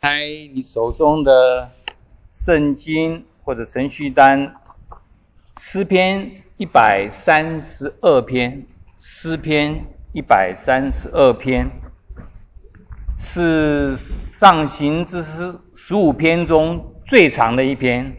开你手中的圣经或者程序单，诗篇132篇，诗篇132篇是上行之诗15篇中最长的一篇。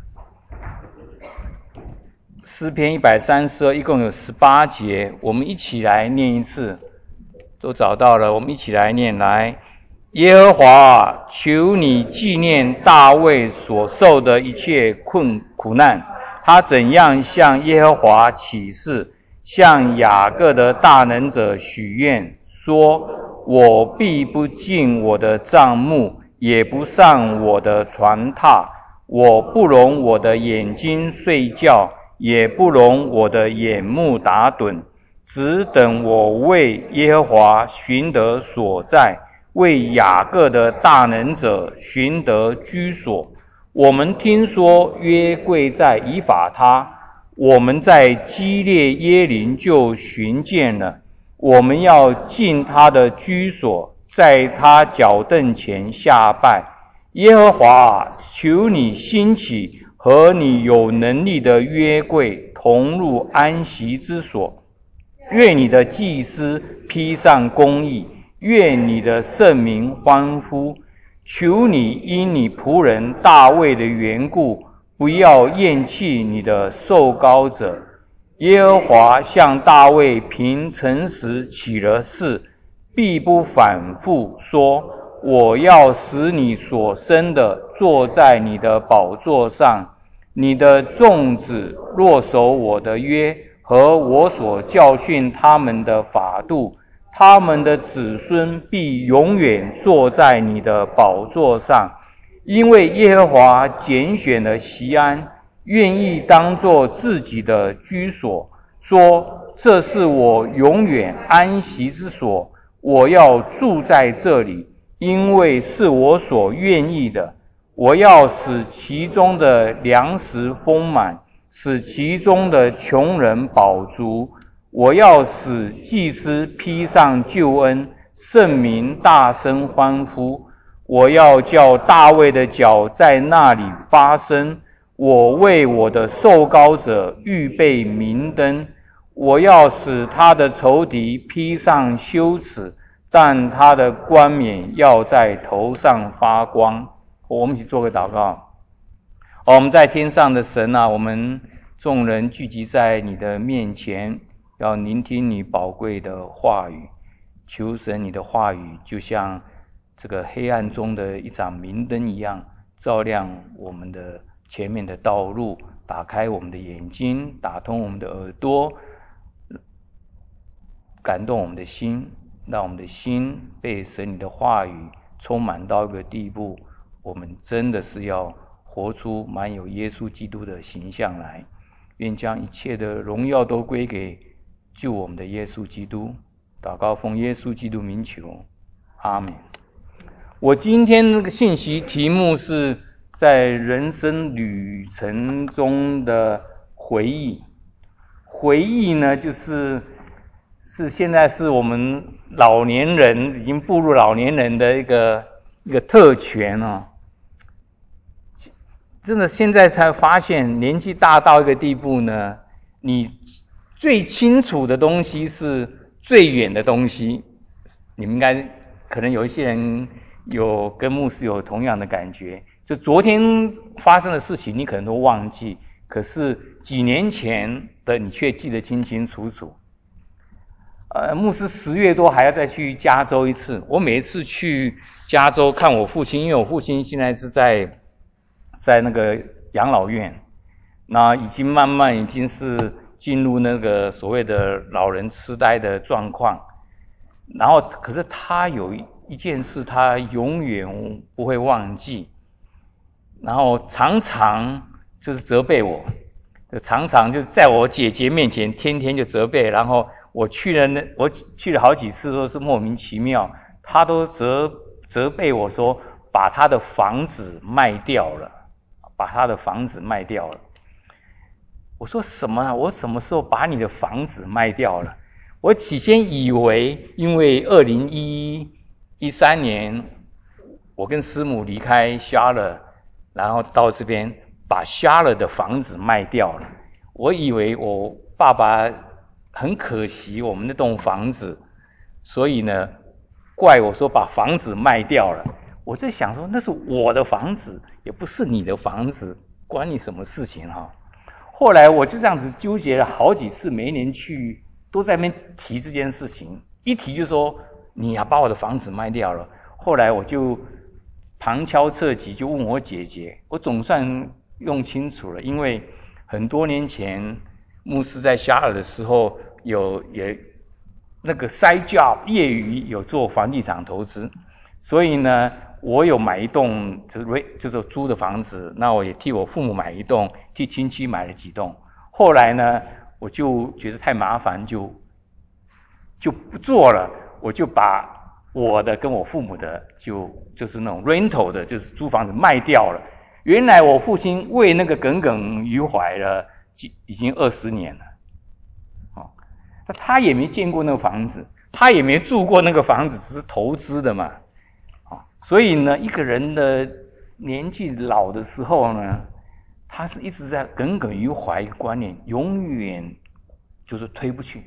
诗篇132一共有18节，我们一起来念一次。都找到了，我们一起来念来。耶和华，求你纪念大卫所受的一切苦难，他怎样向耶和华起誓，向雅各的大能者许愿，说：我必不进我的帐幕，也不上我的床榻，我不容我的眼睛睡觉，也不容我的眼目打盹，只等我为耶和华寻得所在，为雅各的大能者寻得居所。我们听说约柜在以法他，我们在基列耶琳就寻见了。我们要进他的居所，在他脚凳前下拜。耶和华，求你兴起，和你有能力的约柜同入安息之所。愿你的祭司披上公义，愿你的圣民欢呼。求你因你仆人大卫的缘故，不要厌弃你的受膏者。耶和华向大卫凭诚实起了誓，必不反复说：我要使你所生的坐在你的宝座上，你的众子若守我的约和我所教训他们的法度，他们的子孙必永远坐在你的宝座上。因为耶和华拣选了锡安，愿意当作自己的居所，说：这是我永远安息之所，我要住在这里，因为是我所愿意的。我要使其中的粮食丰满，使其中的穷人饱足。我要使祭司披上救恩，圣民大声欢呼。我要叫大卫的脚在那里发声，我为我的受膏者预备明灯。我要使他的仇敌披上羞耻，但他的冠冕要在头上发光。我们一起做个祷告。我们在天上的神啊，我们众人聚集在你的面前，要聆听你宝贵的话语。求神你的话语就像这个黑暗中的一盏明灯一样，照亮我们的前面的道路，打开我们的眼睛，打通我们的耳朵，感动我们的心，让我们的心被神你的话语充满到一个地步，我们真的是要活出满有耶稣基督的形象来。愿将一切的荣耀都归给救我们的耶稣基督。祷告奉耶稣基督名求，阿们。我今天这个信息题目是在人生旅程中的回忆。回忆呢，就是现在是我们老年人已经步入老年人的一个特权哦。真的现在才发现，年纪大到一个地步呢，你最清楚的东西是最远的东西。你们应该可能有一些人有跟牧师有同样的感觉，就昨天发生的事情你可能都忘记，可是几年前的你却记得清清楚楚。牧师10月多还要再去加州一次。我每一次去加州看我父亲，因为我父亲现在是在那个养老院，那已经慢慢已经是进入那个所谓的老人痴呆的状况。然后可是他有一件事他永远不会忘记，然后常常就是责备我，常常就是在我姐姐面前天天就责备，然后我去了好几次都是莫名其妙，他都责备我说把他的房子卖掉了，把他的房子卖掉了。我说什么啊？我什么时候把你的房子卖掉了？我起先以为因为2013年我跟师母离开夏勒，然后到这边把夏勒的房子卖掉了。我以为我爸爸很可惜我们那栋房子，所以呢怪我说把房子卖掉了。我在想说那是我的房子，也不是你的房子，关你什么事情哈？后来我就这样子纠结了好几次，每一年去都在那边提这件事情，一提就说你把我的房子卖掉了。后来我就旁敲侧击就问我姐姐，我总算用清楚了，因为很多年前牧师在夏尔的时候也那个side job业余有做房地产投资，所以呢我有买一栋就是租的房子，那我也替我父母买一栋，替亲戚买了几栋。后来呢我就觉得太麻烦，就不做了，我就把我的跟我父母的就是那种 rental 的，就是租房子卖掉了。原来我父亲为那个耿耿于怀了，已经20年了。他也没见过那个房子，他也没住过那个房子，只是投资的嘛。所以呢，一个人的年纪老的时候呢，他是一直在耿耿于怀一个观念，永远就是推不去。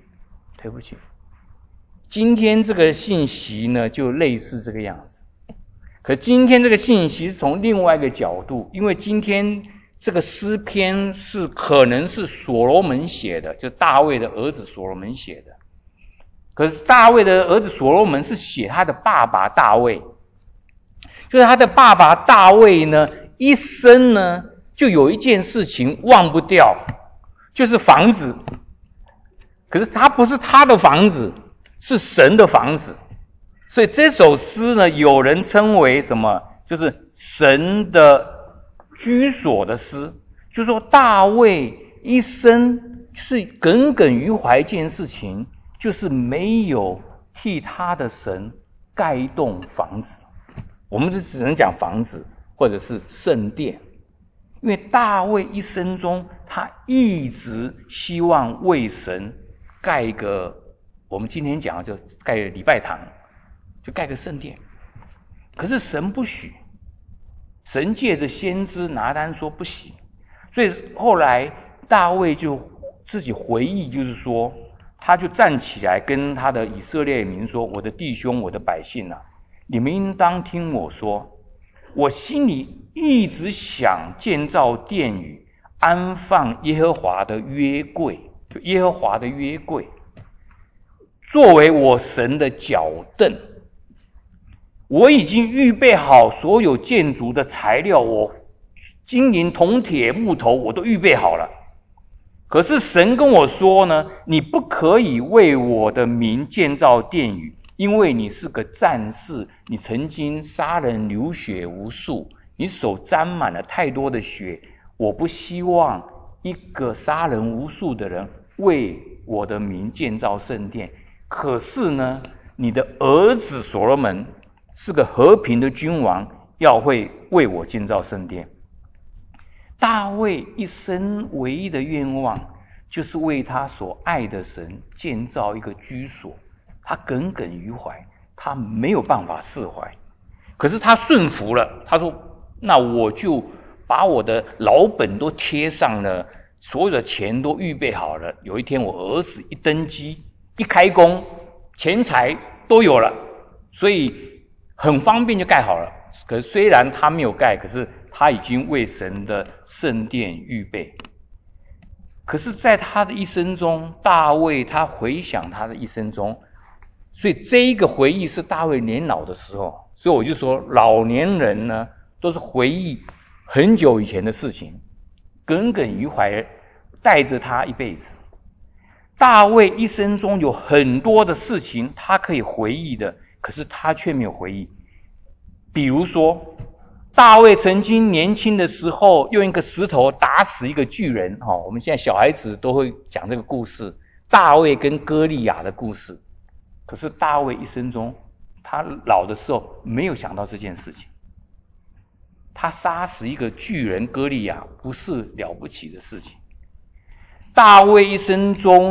今天这个信息呢，就类似这个样子。可今天这个信息是从另外一个角度，因为今天这个诗篇可能是所罗门写的，就大卫的儿子所罗门写的。可是大卫的儿子所罗门是写他的爸爸大卫，就是他的爸爸大卫呢，一生呢就有一件事情忘不掉，就是房子。可是他不是他的房子，是神的房子。所以这首诗呢，有人称为什么？就是神的居所的诗。就是说大卫一生就是耿耿于怀一件事情，就是没有替他的神盖一栋房子。我们就只能讲房子或者是圣殿。因为大卫一生中他一直希望为神盖一个，我们今天讲的就盖个礼拜堂，就盖个圣殿。可是神不许，神借着先知拿单说不行。所以后来大卫就自己回忆，就是说他就站起来跟他的以色列民说，我的弟兄我的百姓啊，你们应当听我说，我心里一直想建造殿宇，安放耶和华的约柜，就耶和华的约柜作为我神的脚凳。我已经预备好所有建筑的材料，我金银铜铁木头我都预备好了。可是神跟我说呢，你不可以为我的名建造殿宇，因为你是个战士，你曾经杀人流血无数，你手沾满了太多的血，我不希望一个杀人无数的人为我的名建造圣殿。可是呢，你的儿子所罗门是个和平的君王，要会为我建造圣殿。大卫一生唯一的愿望就是为他所爱的神建造一个居所，他耿耿于怀，他没有办法释怀。可是他顺服了，他说那我就把我的老本都贴上了，所有的钱都预备好了，有一天我儿子一登基一开工，钱财都有了，所以很方便就盖好了。可是虽然他没有盖，可是他已经为神的圣殿预备。可是在他的一生中，大卫他回想他的一生中，所以这一个回忆是大卫年老的时候。所以我就说老年人呢都是回忆很久以前的事情，耿耿于怀，带着他一辈子。大卫一生中有很多的事情他可以回忆的，可是他却没有回忆。比如说大卫曾经年轻的时候用一个石头打死一个巨人，我们现在小孩子都会讲这个故事，大卫跟歌利亚的故事。可是大卫一生中他老的时候没有想到这件事情。他杀死一个巨人歌利亚不是了不起的事情。大卫一生中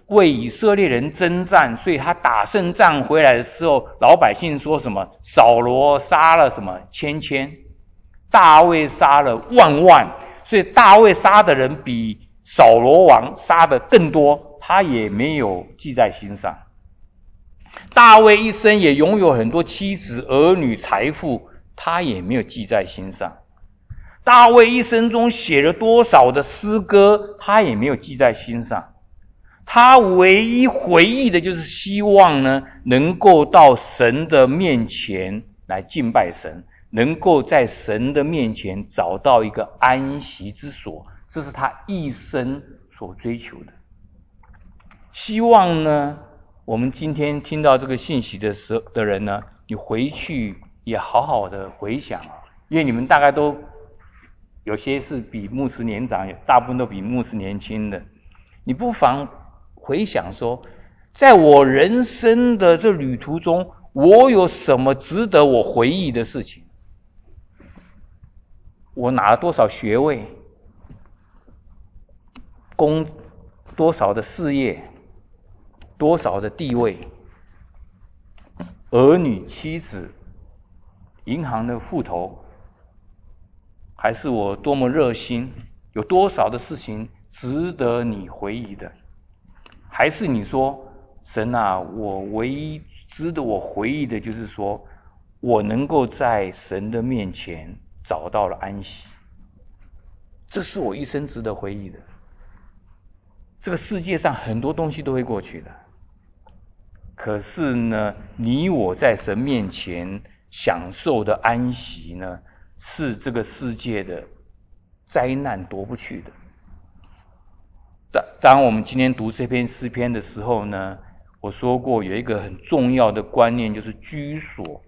为以色列人征战，所以他打胜仗回来的时候，老百姓说什么？扫罗杀了什么千，大卫杀了万，所以大卫杀的人比扫罗王杀的更多，他也没有记在心上。大卫一生也拥有很多妻子、儿女、财富，他也没有记在心上。大卫一生中写了多少的诗歌，他也没有记在心上。他唯一回忆的就是希望呢，能够到神的面前来敬拜神，能够在神的面前找到一个安息之所，这是他一生所追求的。希望呢，我们今天听到这个信息的人呢，你回去也好好的回想，因为你们大概都有些是比牧师年长，大部分都比牧师年轻的，你不妨回想说，在我人生的这旅途中，我有什么值得我回忆的事情？我拿了多少学位，攻多少的事业，多少的地位，儿女、妻子，银行的户头，还是我多么热心？有多少的事情值得你回忆的？还是你说，神啊，我唯一值得我回忆的就是说，我能够在神的面前找到了安息，这是我一生值得回忆的。这个世界上很多东西都会过去的，可是呢，你我在神面前享受的安息呢，是这个世界的灾难夺不去的。当我们今天读这篇诗篇的时候呢，我说过有一个很重要的观念，就是居所。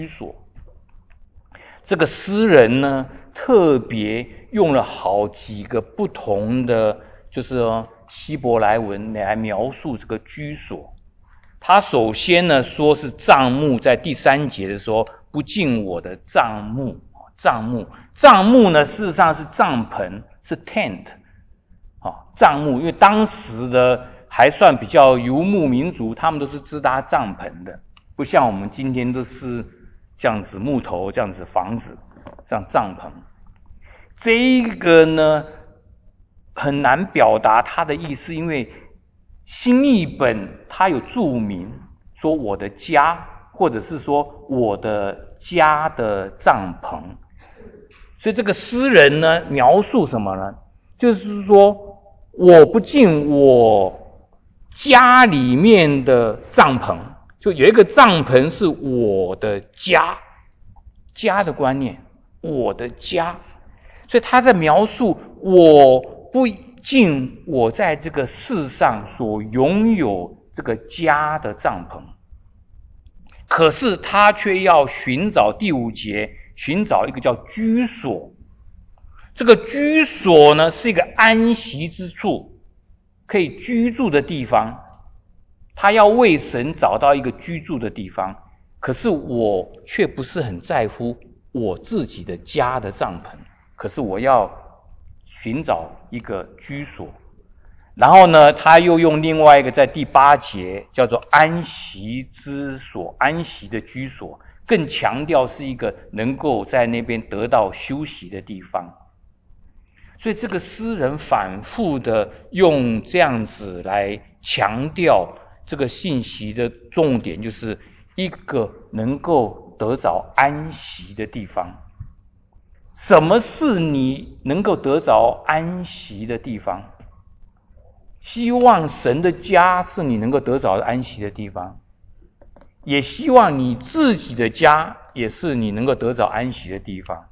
这个诗人呢，特别用了好几个不同的，就是希伯来文来描述这个居所。他首先呢说是帐幕，在第3节的时候，不进我的帐幕。帐幕呢，事实上是帐篷，是 tent。帐幕，因为当时的还算比较游牧民族，他们都是支搭帐篷的，不像我们今天都是这样子木头这样子房子，像帐篷。这一个呢很难表达它的意思，因为新译本它有注明说我的家，或者是说我的家的帐篷。所以这个诗人呢描述什么呢？就是说我不进我家里面的帐篷，就有一个帐篷是我的家的观念，我的家。所以他在描述我不进我在这个世上所拥有这个家的帐篷，可是他却要寻找第5节，寻找一个叫居所。这个居所呢，是一个安息之处，可以居住的地方。他要为神找到一个居住的地方，可是我却不是很在乎我自己的家的帐篷，可是我要寻找一个居所。然后呢，他又用另外一个在第8节叫做安息之所，安息的居所，更强调是一个能够在那边得到休息的地方。所以这个诗人反复的用这样子来强调这个信息的重点，就是一个能够得着安息的地方。什么是你能够得着安息的地方？希望神的家是你能够得着安息的地方，也希望你自己的家也是你能够得着安息的地方。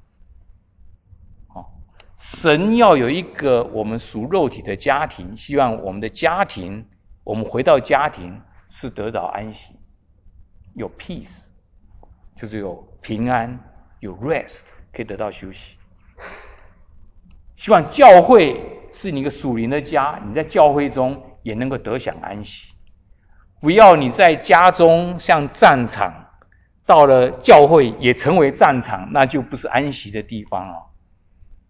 神要有一个我们属肉体的家庭，希望我们的家庭，我们回到家庭是得到安息，有 peace， 就是有平安，有 rest， 可以得到休息。希望教会是你一个属灵的家，你在教会中也能够得享安息。不要你在家中像战场，到了教会也成为战场，那就不是安息的地方了。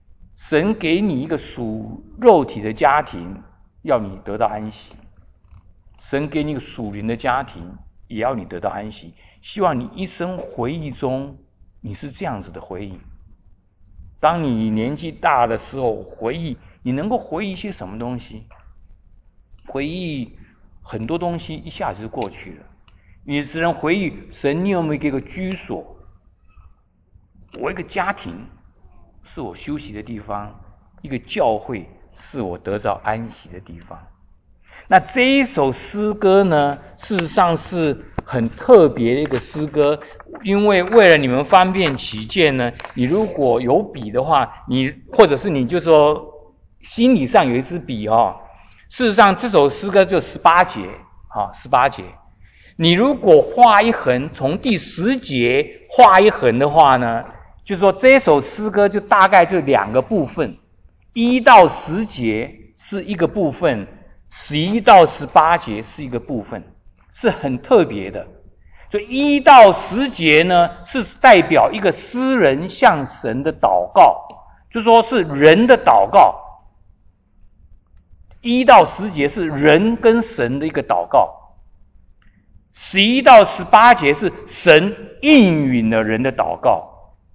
神给你一个属肉体的家庭，要你得到安息。 神给你一个属灵的家庭，也要你得到安息。希望你一生回忆中，你是这样子的回忆。当你年纪大的时候，回忆你能够回忆一些什么东西？回忆很多东西一下子就过去了，你只能回忆神，你有没有给个居所？我一个家庭是我休息的地方，一个教会是我得到安息的地方。那这一首诗歌呢，事实上是很特别的一个诗歌，因为为了你们方便起见呢，你如果有笔的话，你或者是你就说心理上有一支笔事实上这首诗歌就18节18节。你如果画一横，从第10节画一横的话呢，就是说这首诗歌就大概就2个部分，1到10节是一个部分，11到18节是一个部分，是很特别的。所以1到10节呢，是代表一个诗人向神的祷告，就说是人的祷告。1到10节是人跟神的一个祷告，11到18节是神应允了人的祷告。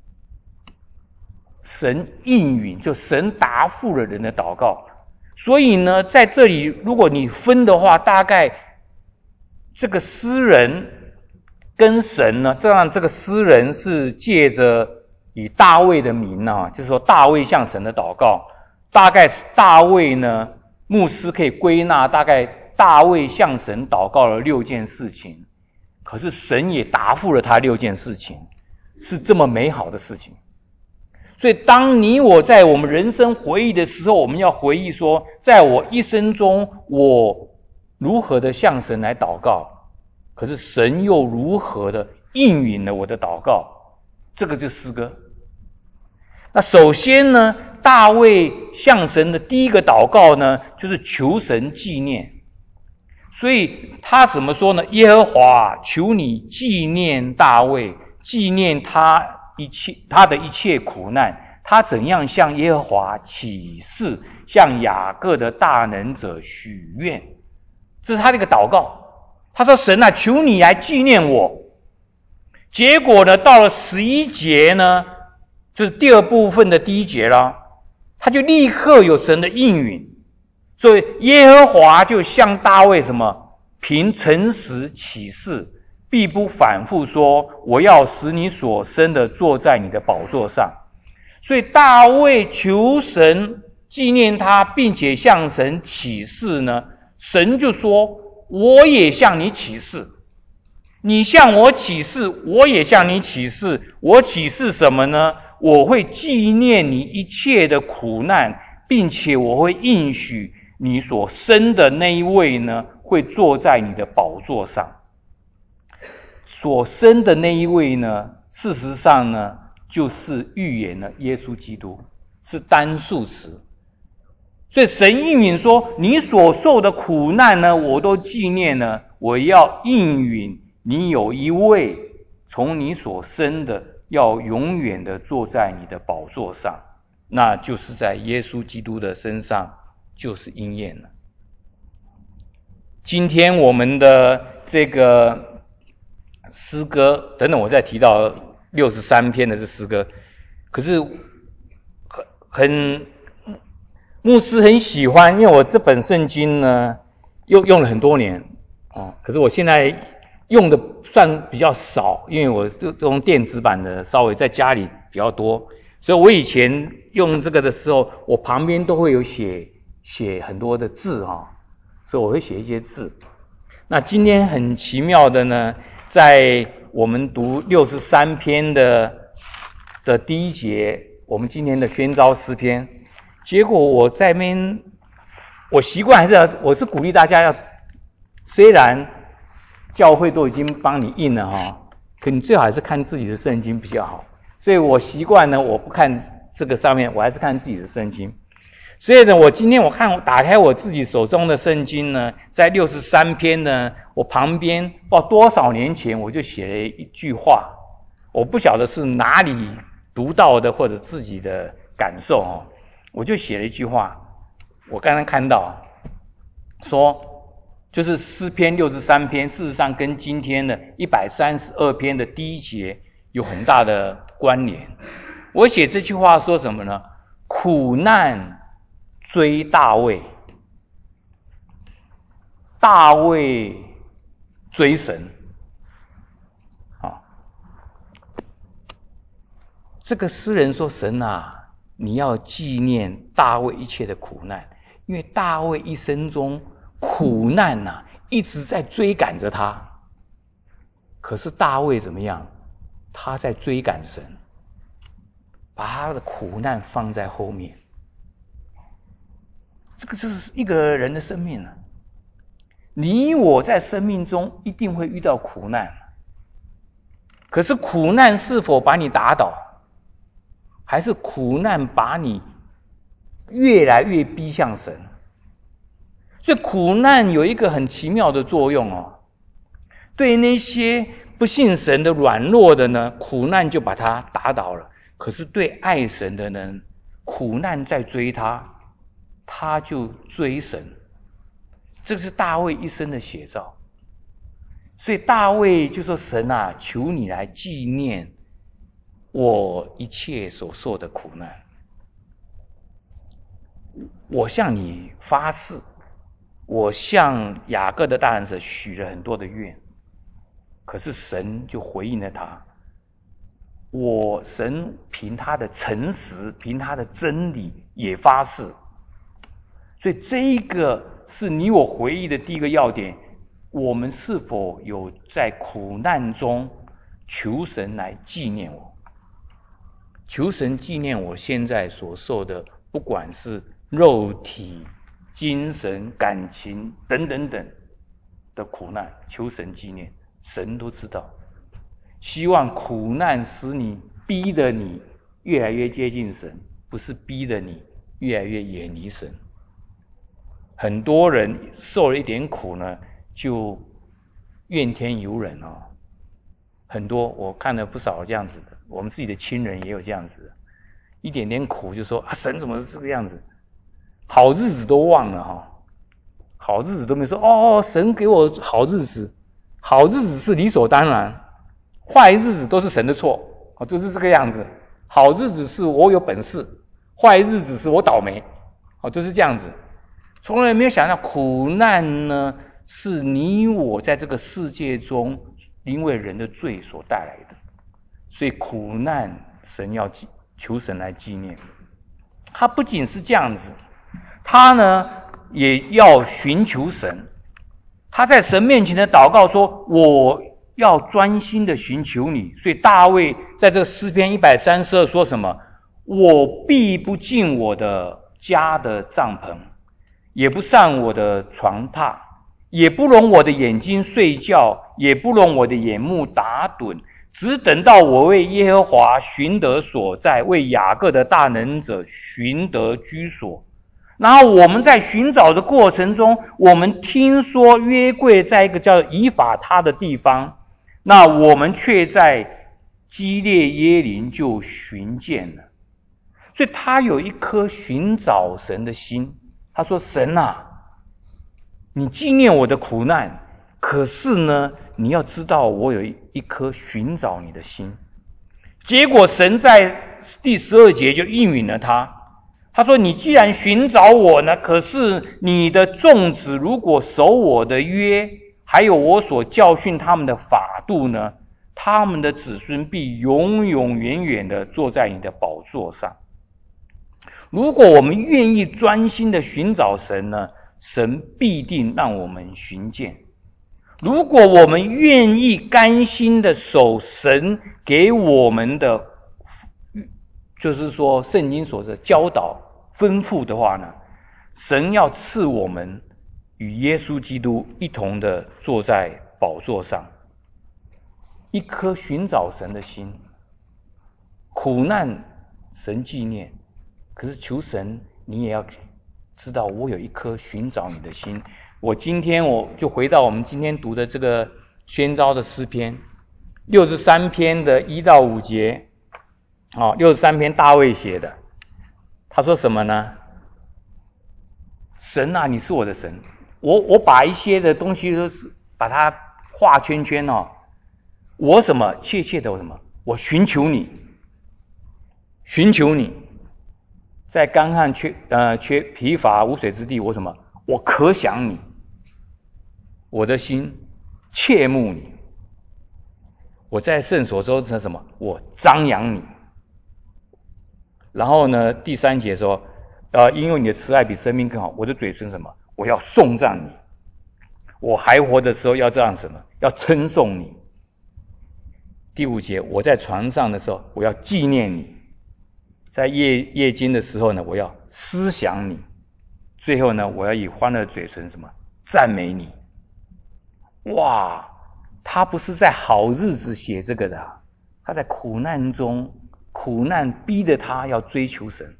神应允，就神答复了人的祷告。所以呢，在这里如果你分的话，大概这个诗人跟神呢，当然这个诗人是借着以大卫的名就是说大卫向神的祷告，大概大卫呢，牧师可以归纳大概大卫向神祷告了6件事情，可是神也答复了他6件事情，是这么美好的事情。所以当你我在我们人生回忆的时候，我们要回忆说，在我一生中我如何的向神来祷告，可是神又如何的应允了我的祷告，这个就是诗歌。那首先呢，大卫向神的第一个祷告呢，就是求神纪念。所以他怎么说呢？耶和华，求你纪念大卫，纪念他的一切苦难，他怎样向耶和华起誓，向雅各的大能者许愿。这是他的一个祷告。他说，神啊，求你来纪念我。结果呢，到了11节呢，就是第2部分的第1节啦，他就立刻有神的应允。所以耶和华就向大卫什么？凭诚实起誓，必不反复说，我要使你所生的坐在你的宝座上。所以大卫求神纪念他，并且向神起誓呢，神就说，我也向你起誓，你向我起誓，我也向你起誓。我起誓什么呢？我会纪念你一切的苦难，并且我会应许你所生的那一位呢，会坐在你的宝座上。所生的那一位呢，事实上呢，就是预言了耶稣基督，是单数词。所以神应允说，你所受的苦难呢，我都纪念了，我要应允你有一位从你所生的要永远的坐在你的宝座上，那就是在耶稣基督的身上就是应验了。今天我们的这个诗歌等等，我再提到63篇的是诗歌，可是牧师很喜欢，因为我这本圣经呢又用了很多年可是我现在用的算比较少，因为我这种电子版的稍微在家里比较多，所以我以前用这个的时候，我旁边都会有写很多的字所以我会写一些字。那今天很奇妙的呢，在我们读63篇的第1节，我们今天的宣召诗篇，结果我在那边，我习惯我是鼓励大家要，虽然教会都已经帮你印了可你最好还是看自己的圣经比较好。所以我习惯呢，我不看这个上面，我还是看自己的圣经。所以呢，我今天打开我自己手中的圣经呢，在63篇呢，我旁边不知道多少年前我就写了一句话，我不晓得是哪里读到的或者自己的感受我就写了一句话，我刚刚看到说， 就是诗篇63篇，事实上跟今天的132篇的第1节有很大的关联。我写这句话说什么呢？苦难追大卫，大卫追神。这个诗人说，神啊，你要纪念大卫一切的苦难，因为大卫一生中苦难啊一直在追赶着他。可是大卫怎么样？他在追赶神，把他的苦难放在后面。这个就是一个人的生命啊。你我在生命中一定会遇到苦难，可是苦难是否把你打倒，还是苦难把你越来越逼向神？所以苦难有一个很奇妙的作用哦。对那些不信神的软弱的呢，苦难就把他打倒了。可是对爱神的人，苦难在追他，他就追神。这是大卫一生的写照。所以大卫就说，神啊，求你来纪念我一切所受的苦难。我向你发誓，我向雅各的大能者许了很多的愿，可是神就回应了他。神凭他的诚实，凭他的真理也发誓。所以这一个是你我回忆的第一个要点，我们是否有在苦难中求神来纪念我，求神纪念我现在所受的，不管是肉体、精神、感情等等等的苦难，求神纪念。神都知道，希望苦难使你逼得你越来越接近神，不是逼得你越来越远离神。很多人受了一点苦呢，就怨天尤人哦。很多我看了不少这样子的，我们自己的亲人也有这样子的，一点点苦就说啊，神怎么是这个样子？好日子都忘了哈，好日子都没说哦，神给我好日子，好日子是理所当然，坏日子都是神的错，就是这个样子。好日子是我有本事，坏日子是我倒霉，就是这样子。从来没有想到苦难呢，是你我在这个世界中因为人的罪所带来的。所以苦难神要求神来纪念。他不仅是这样子，他呢也要寻求神。他在神面前的祷告说，我要专心的寻求你。所以大卫在这个诗篇132说什么？我必不进我的家的帐篷，也不上我的床榻，也不容我的眼睛睡觉，也不容我的眼目打盹，只等到我为耶和华寻得所在，为雅各的大能者寻得居所。然后我们在寻找的过程中，我们听说约柜在一个叫以法他的地方，那我们却在基列耶琳就寻见了。所以他有一颗寻找神的心。他说，神啊，你纪念我的苦难，可是呢，你要知道我有一颗寻找你的心。结果神在第12节就应允了他。他说，你既然寻找我呢，可是你的众子如果守我的约，还有我所教训他们的法度呢，他们的子孙必永永远远的坐在你的宝座上。如果我们愿意专心的寻找神呢，神必定让我们寻见。如果我们愿意甘心的守神给我们的，就是说圣经所的教导吩咐的话呢，神要赐我们与耶稣基督一同的坐在宝座上。一颗寻找神的心，苦难神纪念，可是求神你也要知道我有一颗寻找你的心。我就回到我们今天读的这个宣召的诗篇63篇的1到5节，63篇大卫写的。他说什么呢？神啊，你是我的神， 我把一些的东西都是把它画圈圈哦。我什么切切的我什么？我寻求你，寻求你，在干旱缺疲乏无水之地，我什么？我可想你，我的心切慕你。我在圣所中是什么？我张扬你。然后呢，第3节说，因为你的慈爱比生命更好，我的嘴唇什么？我要颂赞你。我还活的时候要这样什么？要称颂你。第5节，我在床上的时候，我要纪念你；在夜间的时候呢，我要思想你；最后呢，我要以欢乐的嘴唇什么？赞美你。哇，他不是在好日子写这个的，他在苦难中，苦难逼得他要追求神。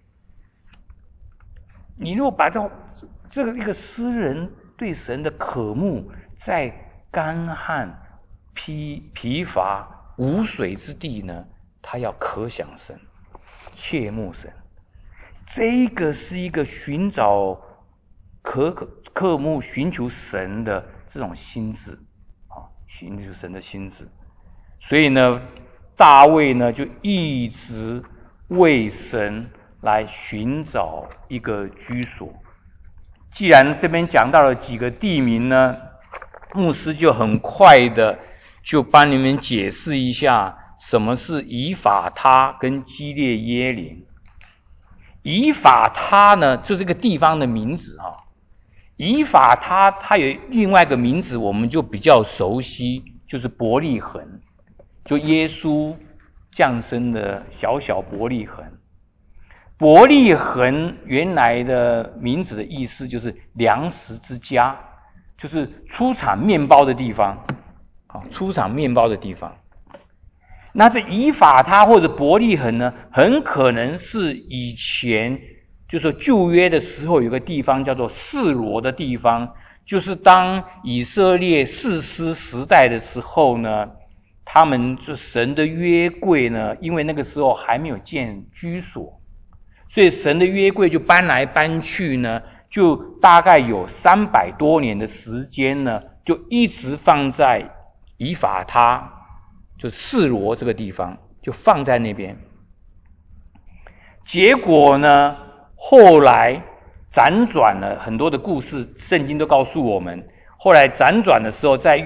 你如果把这个一个诗人对神的渴慕，在干旱、疲乏、无水之地呢，他要可想神，切慕神。这个是一个寻找渴慕、寻求神的这种心智啊，寻求神的心智。所以呢，大卫呢就一直为神来寻找一个居所。既然这边讲到了几个地名呢，牧师就很快的就帮你们解释一下什么是以法他跟基列耶琳。以法他呢就是这个地方的名字啊。以法他它有另外一个名字我们就比较熟悉，就是伯利恒，就耶稣降生的小伯利恒。伯利恒原来的名字的意思就是粮食之家，就是出产面包的地方，出产面包的地方。那这以法他或者伯利恒呢，很可能是以前就是说旧约的时候有个地方叫做示罗的地方，就是当以色列士师时代的时候呢，他们就神的约柜呢，因为那个时候还没有建居所，所以神的约柜就搬来搬去呢，就大概有300多年的时间呢，就一直放在以法他，就示罗这个地方，就放在那边。结果呢，后来辗转了很多的故事，圣经都告诉我们，后来辗转的时候，在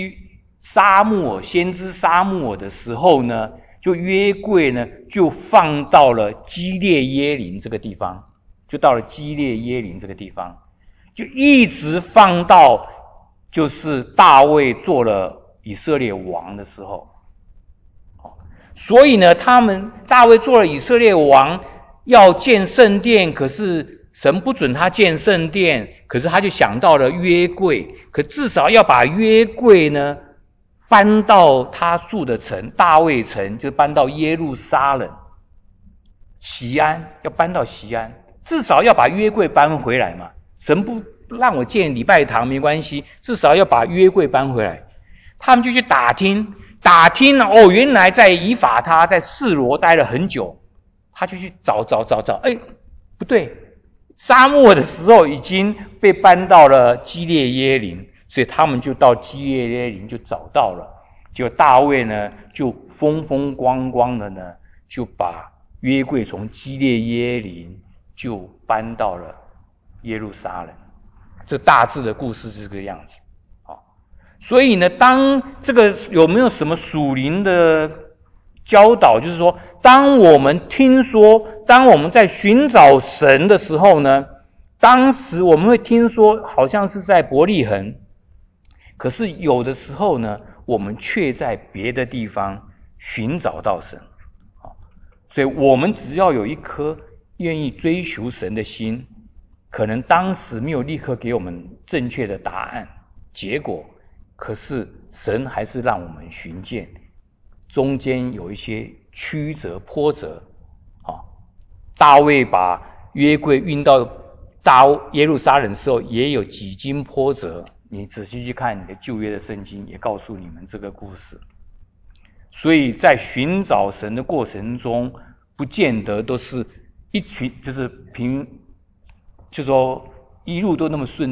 先知撒母耳的时候呢，就约柜呢就放到了基列耶琳这个地方，就到了基列耶琳这个地方，就一直放到就是大卫做了以色列王的时候。所以呢，大卫做了以色列王，要建圣殿，可是神不准他建圣殿，可是他就想到了约柜，可至少要把约柜呢搬到他住的城大卫城，就搬到耶路撒冷，锡安，要搬到锡安，至少要把约柜搬回来嘛。神不让我建礼拜堂没关系，至少要把约柜搬回来。他们就去打听哦，原来在以法他在示罗待了很久，他就去找，不对，撒母耳的时候已经被搬到了基列耶琳，所以他们就到基列耶琳就找到了。结果大卫呢就风风光光的呢就把约柜从基列耶琳就搬到了耶路撒冷。这大致的故事是这个样子。所以呢，当这个有没有什么属灵的教导，就是说当我们在寻找神的时候呢，当时我们会听说好像是在伯利恒，可是有的时候呢，我们却在别的地方寻找到神。所以我们只要有一颗愿意追求神的心，可能当时没有立刻给我们正确的答案结果，可是神还是让我们寻见，中间有一些曲折波折。大卫把约柜运到耶路撒冷的时候，也有几经波折，你仔细去看你的旧约的圣经，也告诉你们这个故事。所以在寻找神的过程中，不见得都是一群就是说一路都那么顺利，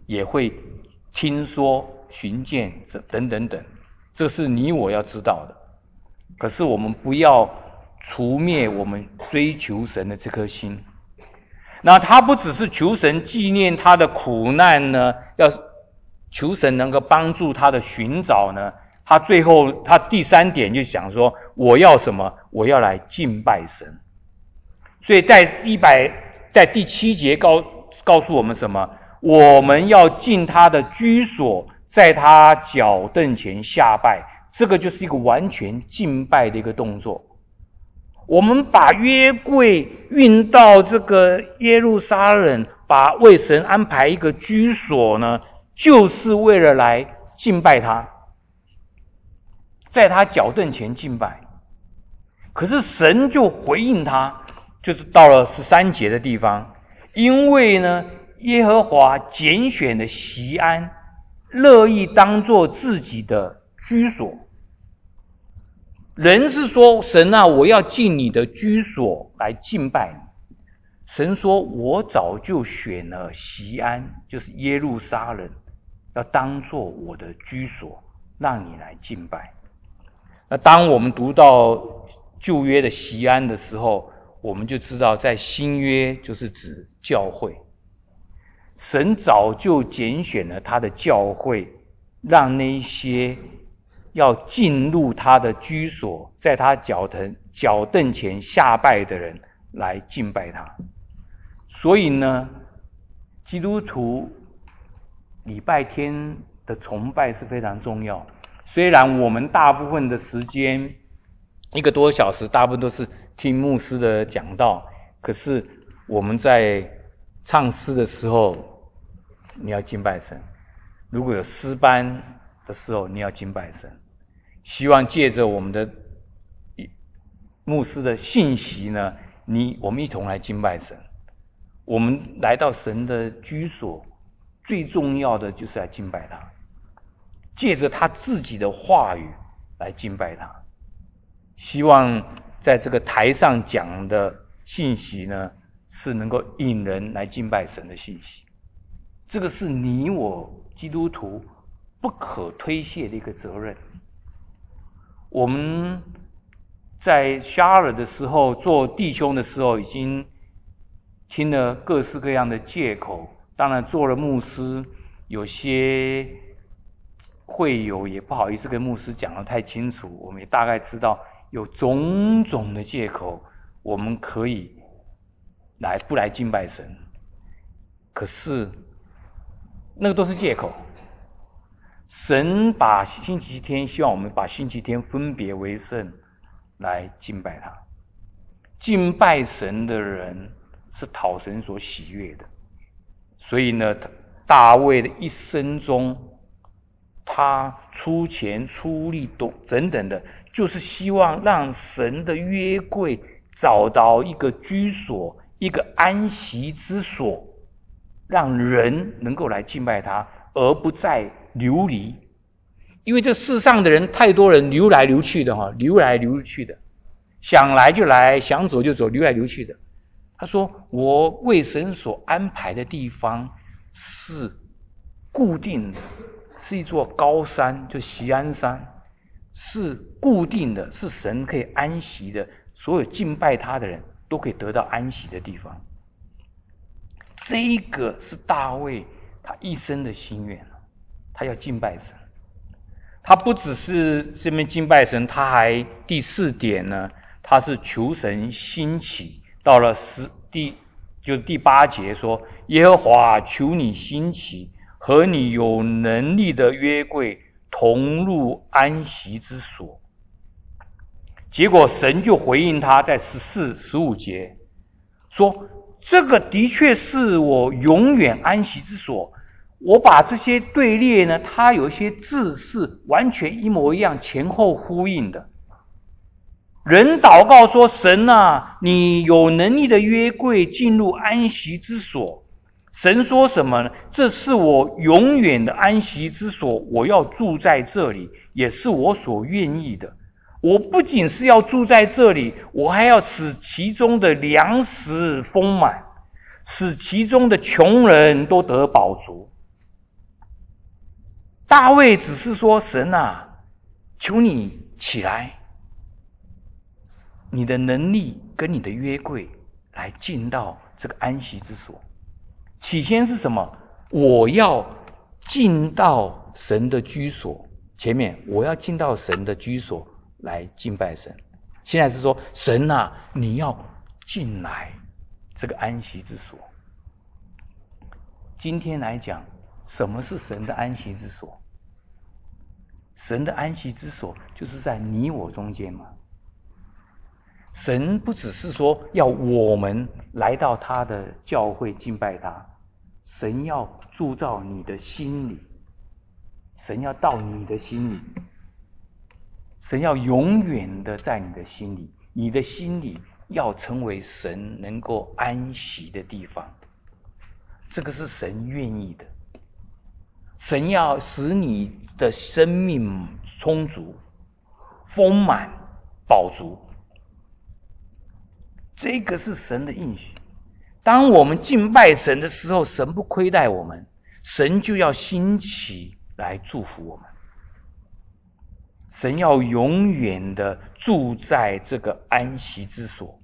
也会听说、寻见等等等，这是你我要知道的。可是我们不要除灭我们追求神的这颗心。那他不只是求神纪念他的苦难呢，要求神能够帮助他的寻找呢，他最后他第3点就想说，我要什么？我要来敬拜神。所以在第7节告诉我们什么？我们要进他的居所，在他脚凳前下拜。这个就是一个完全敬拜的一个动作。我们把约柜运到这个耶路撒冷，把为神安排一个居所呢，就是为了来敬拜他，在他脚凳前敬拜。可是神就回应他，就是到了13节的地方，因为呢，耶和华拣选了锡安，乐意当作自己的居所。人是说，神啊，我要进你的居所来敬拜你。神说，我早就选了锡安，就是耶路撒冷，要当作我的居所，让你来敬拜。那当我们读到旧约的锡安的时候，我们就知道在新约就是指教会。神早就拣选了他的教会，让那些要进入他的居所，在他脚凳前下拜的人来敬拜他。所以呢，基督徒礼拜天的崇拜是非常重要。虽然我们大部分的时间1个多小时大部分都是听牧师的讲道，可是我们在唱诗的时候你要敬拜神，如果有诗班的时候你要敬拜神。希望借着我们的牧师的信息呢，我们一同来敬拜神。我们来到神的居所，最重要的就是来敬拜他，借着他自己的话语来敬拜他。希望在这个台上讲的信息呢，是能够引人来敬拜神的信息。这个是你我基督徒不可推卸的一个责任。我们在 share 的时候，做弟兄的时候，已经听了各式各样的借口。当然做了牧师，有些会友也不好意思跟牧师讲得太清楚，我们也大概知道有种种的借口，我们可以不来敬拜神。可是那个都是借口。神把星期天，希望我们把星期天分别为圣来敬拜他。敬拜神的人是讨神所喜悦的。所以呢，大卫的一生中，他出钱出力等等的，就是希望让神的约柜找到一个居所，一个安息之所，让人能够来敬拜他，而不再流离。因为这世上的人太多人流来流去的，流来流去的，想来就来，想走就走，流来流去的。他说，我为神所安排的地方是固定的，是一座高山，就锡安山，是固定的，是神可以安息的，所有敬拜他的人都可以得到安息的地方。这一个是大卫他一生的心愿，他要敬拜神。他不只是这边敬拜神，他还第4点呢，他是求神兴起。到了第8节说，耶和华求你兴起，和你有能力的约柜同入安息之所。结果神就回应他，在14、15节说，这个的确是我永远安息之所。我把这些队列呢，它有一些字是完全一模一样，前后呼应的。人祷告说，神啊，你有能力的约柜进入安息之所。神说什么呢？这是我永远的安息之所，我要住在这里，也是我所愿意的。我不仅是要住在这里，我还要使其中的粮食丰满，使其中的穷人都得饱足。 大卫只是说：“神啊，求你起来，你的能力跟你的约柜来进到这个安息之所。”起先是什么？我要进到神的居所。前面我要进到神的居所来敬拜神。现在是说：神啊，你要进来这个安息之所。今天来讲，什么是神的安息之所？神的安息之所就是在你我中间嘛。神不只是说要我们来到他的教会敬拜他，神要住到你的心里，神要到你的心里，神要永远的在你的心里，你的心里要成为神能够安息的地方。这个是神愿意的。神要使你的生命充足、丰满、饱足，这个是神的应许。当我们敬拜神的时候，神不亏待我们，神就要兴起来祝福我们。神要永远的住在这个安息之所，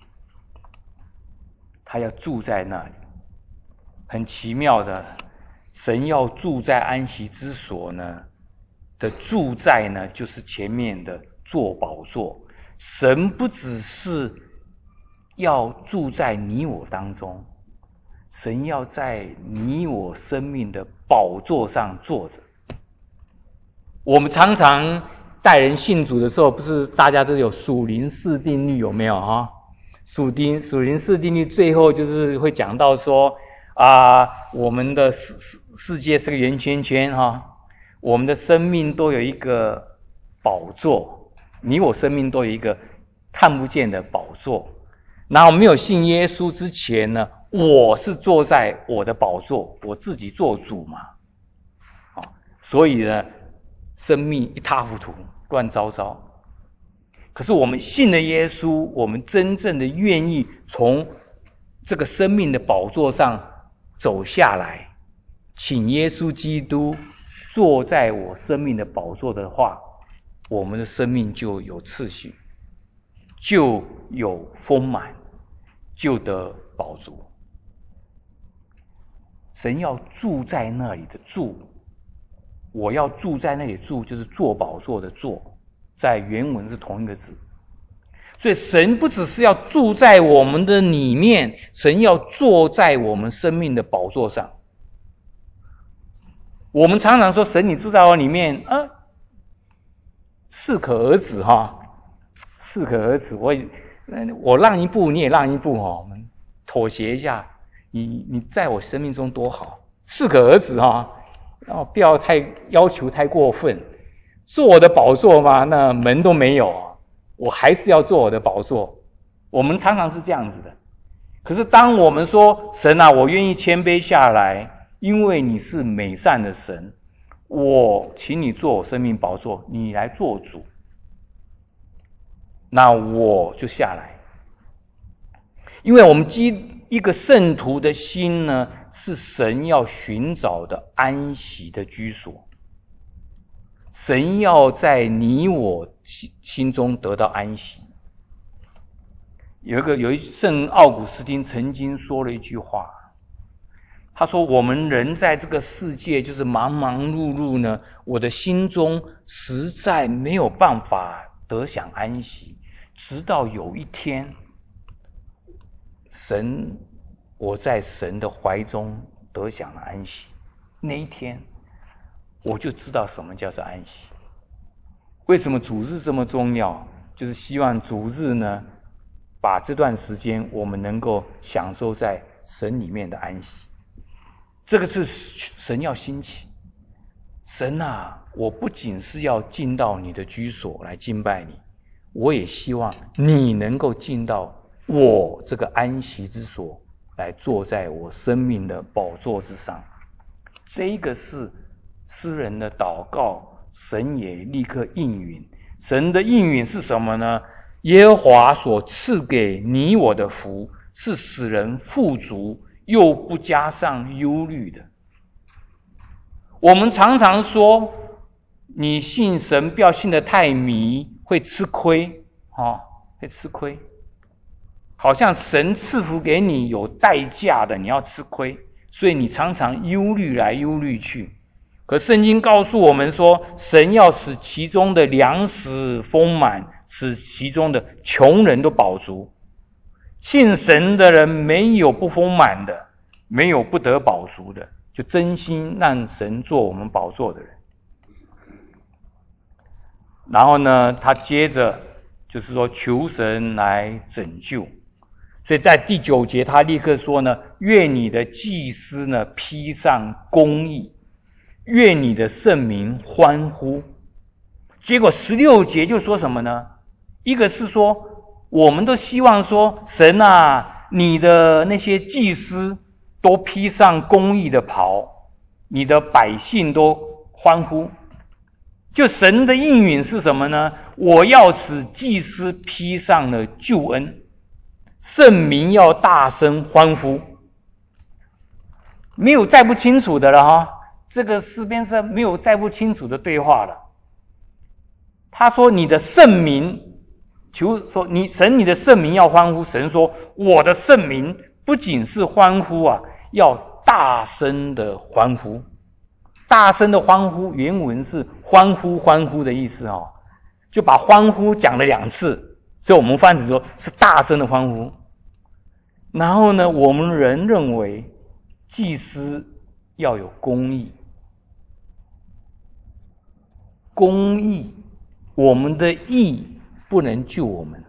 他要住在那里。很奇妙的，神要住在安息之所呢的住在呢，就是前面的坐宝座。神不只是要住在你我当中，神要在你我生命的宝座上坐着。我们常常带人信主的时候，不是大家都有属灵四定律，有没有啊？属灵四定律最后就是会讲到说我们的世界是个圆圈圈我们的生命都有一个宝座，你我生命都有一个看不见的宝座。然后没有信耶稣之前呢，我是坐在我的宝座，我自己做主嘛。所以呢，生命一塌糊涂，乱糟糟。可是我们信了耶稣，我们真正的愿意从这个生命的宝座上走下来，请耶稣基督坐在我生命的宝座的话，我们的生命就有次序，就有丰满，就得饱足。神要住在那里的住，我要住在那里住，就是坐宝座的坐，在原文是同一个字。所以神不只是要住在我们的里面，神要坐在我们生命的宝座上。我们常常说神你住在我里面适可而止适可而止。我让一步你也让一步我们妥协一下，你在我生命中多好，适可而止不要太要求太过分。做我的宝座嘛，那门都没有我还是要做我的宝座。我们常常是这样子的。可是当我们说神啊，我愿意谦卑下来，因为你是美善的神，我请你做我生命宝座，你来做主，那我就下来。因为我们一个圣徒的心呢，是神要寻找的安息的居所。神要在你我心中得到安息。有一圣奥古斯丁曾经说了一句话，他说我们人在这个世界就是忙忙碌碌呢，我的心中实在没有办法得享安息，直到有一天我在神的怀中得享了安息，那一天我就知道什么叫做安息。为什么主日这么重要？就是希望主日呢，把这段时间我们能够享受在神里面的安息。这个是神要兴起。神啊，我不仅是要进到你的居所来敬拜你，我也希望你能够进到我这个安息之所，来坐在我生命的宝座之上。这个是诗人的祷告，神也立刻应允。神的应允是什么呢？耶和华所赐给你我的福，是使人富足又不加上忧虑的。 我们常常说，你信神不要信得太迷，会吃亏，会吃亏。好像神赐福给你有代价的，你要吃亏，所以你常常忧虑来忧虑去。可圣经告诉我们说，神要使其中的粮食丰满，使其中的穷人都饱足。信神的人没有不丰满的，没有不得饱足的，就真心让神做我们宝座的人。然后呢，他接着就是说求神来拯救。所以在第9节他立刻说呢，愿你的祭司呢披上公义，愿你的圣民欢呼。结果16节就说什么呢？一个是说我们都希望说，神啊，你的那些祭司都披上公义的袍，你的百姓都欢呼。就神的应允是什么呢？我要使祭司披上了救恩，圣民要大声欢呼。没有再不清楚的了哈，这个诗篇是没有再不清楚的对话了。他说你的圣民，求说你的圣民要欢呼。神说我的圣民不仅是欢呼啊，要大声的欢呼。大声的欢呼原文是欢呼的意思哦，就把欢呼讲了2次，所以我们翻译说是大声的欢呼。然后呢，我们人认为祭司要有公义，公义，我们的义不能救我们，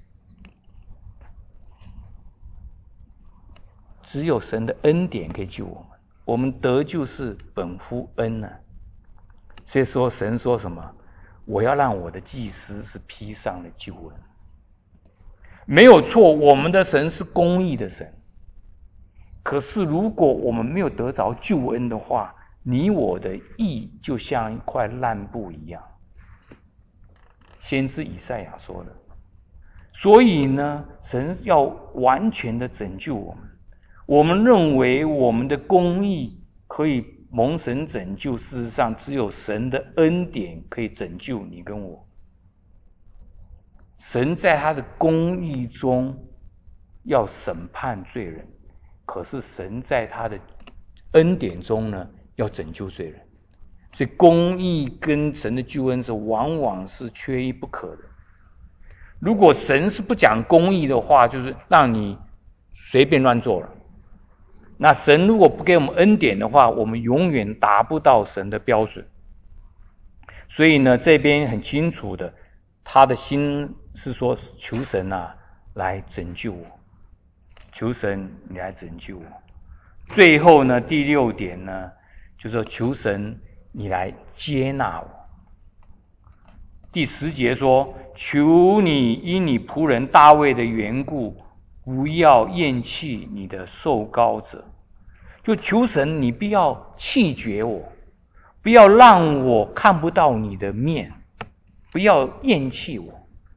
只有神的恩典可以救我们。我们得救是本乎恩啊，所以说神说什么？我要让我的祭司是披上了救恩。没有错，我们的神是公义的神。可是如果我们没有得着救恩的话，你我的义就像一块烂布一样。先知以赛亚说的。所以呢，神要完全的拯救我们。我们认为我们的公义可以蒙神拯救，事实上只有神的恩典可以拯救你跟我。神在他的公义中要审判罪人，可是神在他的恩典中呢，要拯救罪人。所以公义跟神的救恩是往往是缺一不可的。如果神是不讲公义的话，就是让你随便乱做了。那神如果不给我们恩典的话，我们永远达不到神的标准。所以呢，这边很清楚的，他的心是说求神啊来拯救我，求神你来拯救我。最后呢，第6点呢，就是说求神你来接纳我。第10节说，求你因你仆人大卫的缘故，不要厌弃你的受膏者。就求神你不要弃绝我，不要让我看不到你的面，不要厌弃我。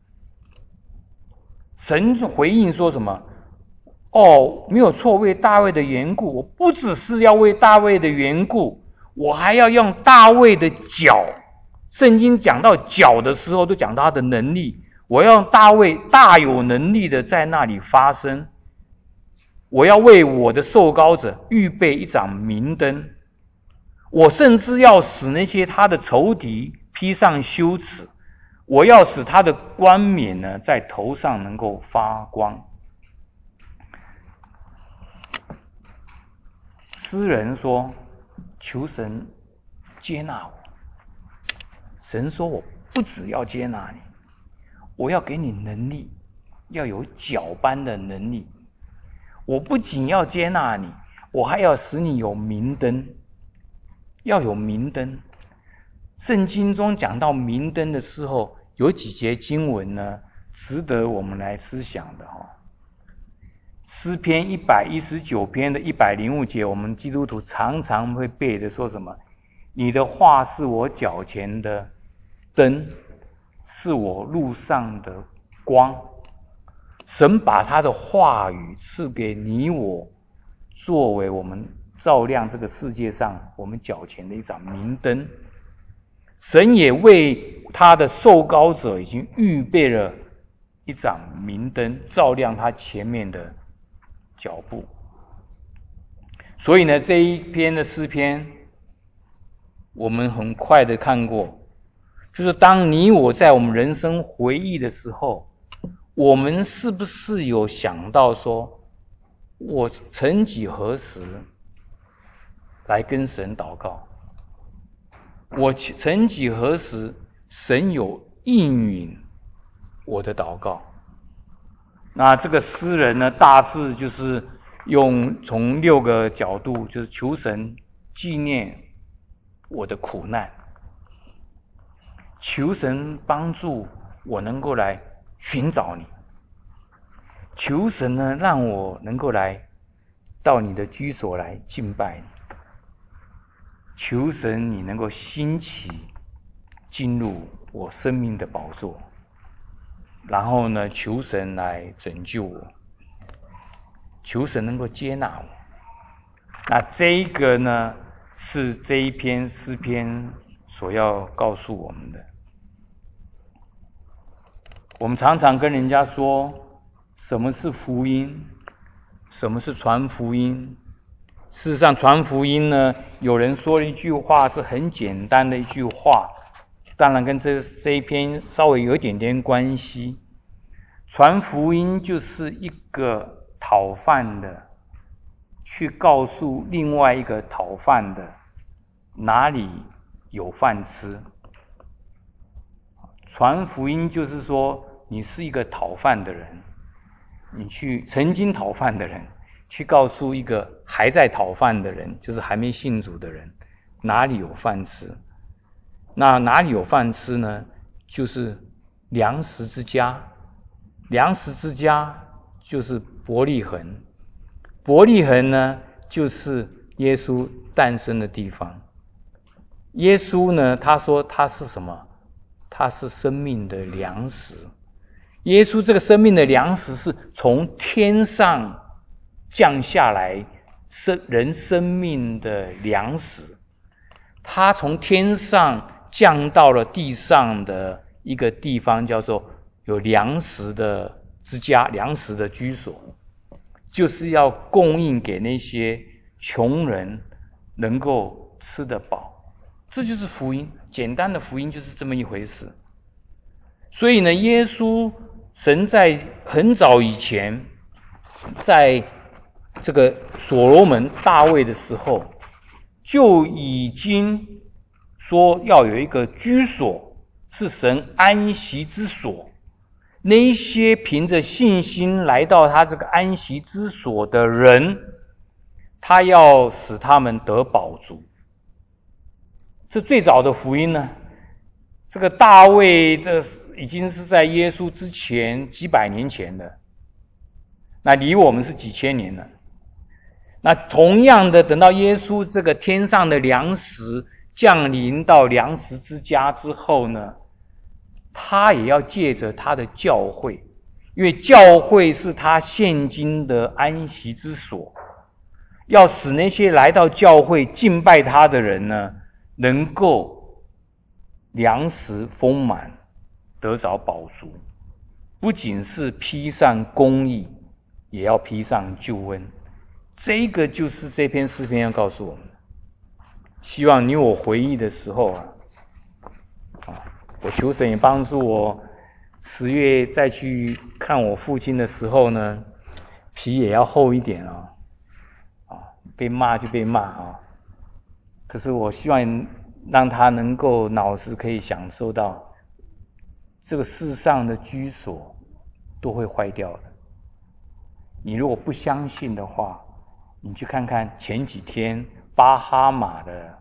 神回应说什么？没有错，为大卫的缘故，我不只是要为大卫的缘故，我还要用大卫的脚。圣经讲到脚的时候，都讲到他的能力。我要用大卫大有能力的在那里发声。我要为我的受膏者预备一盏明灯。我甚至要使那些他的仇敌披上羞耻。我要使他的冠冕呢，在头上能够发光。诗人说，求神接纳我。神说，我不只要接纳你，我要给你能力，要有脚般的能力。我不仅要接纳你，我还要使你有明灯，要有明灯。圣经中讲到明灯的时候，有几节经文呢，值得我们来思想的哈。诗篇119篇的105节，我们基督徒常常会背的，说什么？你的话是我脚前的灯，是我路上的光。神把他的话语赐给你我，作为我们照亮这个世界上我们脚前的一盏明灯。神也为他的受膏者已经预备了一盏明灯，照亮他前面的脚步。所以呢，这一篇的诗篇我们很快的看过，就是当你我在我们人生回忆的时候，我们是不是有想到说，我曾几何时来跟神祷告，我曾几何时神有应允我的祷告。那这个诗人呢，大致就是从6个角度，就是求神纪念我的苦难，求神帮助我能够来寻找你，求神呢让我能够来到你的居所来敬拜你，求神你能够兴起进入我生命的宝座，然后呢求神来拯救我，求神能够接纳我。那这一个呢是这一篇诗篇所要告诉我们的。我们常常跟人家说什么是福音，什么是传福音。事实上传福音呢，有人说了一句话是很简单的一句话，当然跟这一篇稍微有一点点关系。传福音就是一个讨饭的去告诉另外一个讨饭的哪里有饭吃。传福音就是说，你是一个讨饭的人，你去曾经讨饭的人，去告诉一个还在讨饭的人，就是还没信主的人，哪里有饭吃。那哪里有饭吃呢？就是粮食之家。粮食之家就是伯利恒，伯利恒呢就是耶稣诞生的地方。耶稣呢，他说他是什么？他是生命的粮食。耶稣这个生命的粮食是从天上降下来人生命的粮食，他从天上降到了地上的一个地方，叫做有粮食的之家，粮食的居所，就是要供应给那些穷人能够吃得饱。这就是福音，简单的福音就是这么一回事。所以呢，耶稣神在很早以前，在这个所罗门大卫的时候，就已经说要有一个居所，是神安息之所。那一些凭着信心来到他这个安息之所的人，他要使他们得饱足。这最早的福音呢，这个大卫这已经是在耶稣之前几百年前的，那离我们是几千年了。那同样的，等到耶稣这个天上的粮食降临到粮食之家之后呢，他也要借着他的教会，因为教会是他现今的安息之所，要使那些来到教会敬拜他的人呢，能够粮食丰满，得着饱足，不仅是披上公义，也要披上救恩。这个就是这篇诗篇要告诉我们的。希望你我回忆的时候我求神也帮助我10月再去看我父亲的时候呢，皮也要厚一点被骂就被骂可是我希望让他能够脑子可以享受到，这个世上的居所都会坏掉的。你如果不相信的话，你去看看前几天巴哈马的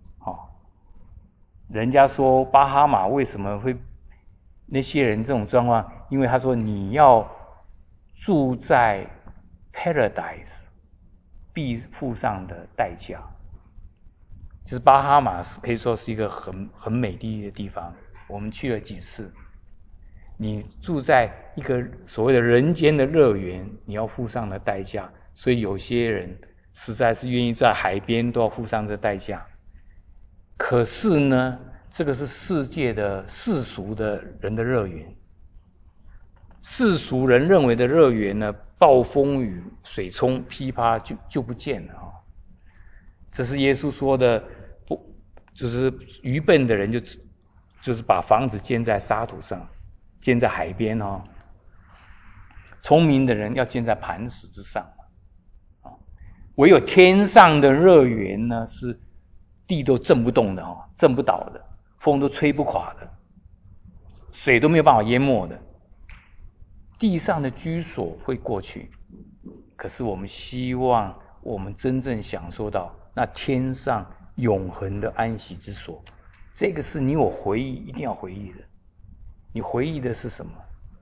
人家说巴哈马为什么会那些人这种状况，因为他说你要住在 Paradise 必付上的代价。就是巴哈马可以说是一个很美丽的地方，我们去了几次。你住在一个所谓的人间的乐园，你要付上的代价，所以有些人实在是愿意在海边都要付上这代价。可是呢，这个是世界的世俗的人的乐园。世俗人认为的乐园呢，暴风雨、水冲、噼啪就不见了啊。这是耶稣说的，不就是愚笨的人就是把房子建在沙土上，建在海边哦。聪明的人要建在磐石之上。唯有天上的乐园呢，是地都震不动的哦，震不倒的，风都吹不垮的，水都没有办法淹没的。地上的居所会过去，可是我们希望我们真正享受到那天上永恒的安息之所。这个是你我回忆一定要回忆的。你回忆的是什么？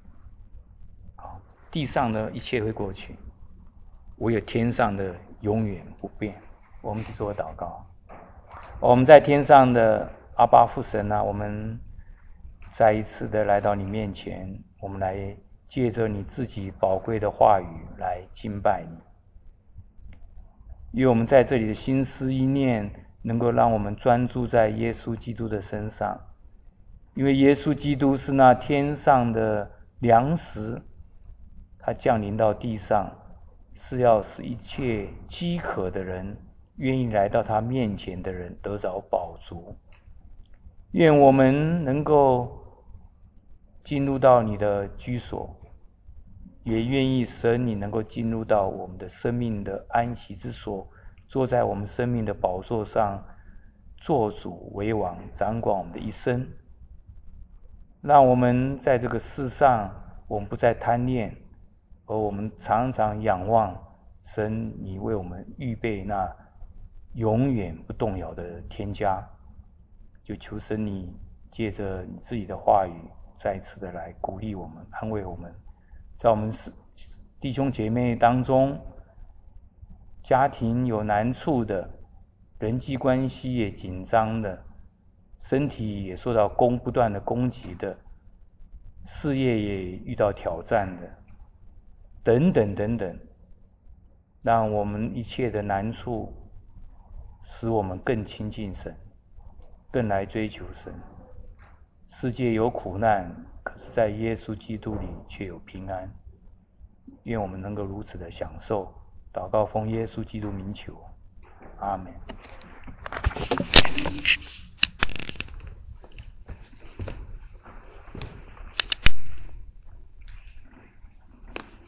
地上的一切会过去，唯有天上的永远不变。我们去做祷告。我们在天上的阿爸父神啊，我们再一次的来到你面前，我们来借着你自己宝贵的话语来敬拜你。因为我们在这里的心思意念能够让我们专注在耶稣基督的身上，因为耶稣基督是那天上的粮食，他降临到地上，是要使一切饥渴的人，愿意来到他面前的人得着饱足。愿我们能够进入到你的居所，也愿意神你能够进入到我们的生命的安息之所，坐在我们生命的宝座上，做主为王，掌管我们的一生。让我们在这个世上，我们不再贪恋，而我们常常仰望神你为我们预备那永远不动摇的天家。就求神你借着你自己的话语再次的来鼓励我们，安慰我们。在我们弟兄姐妹当中，家庭有难处的，人际关系也紧张的，身体也受到不断的攻击的，事业也遇到挑战的，等等等等，让我们一切的难处使我们更亲近神，更来追求神。世界有苦难，可是在耶稣基督里却有平安。愿我们能够如此的享受。祷告奉耶稣基督名求，阿们。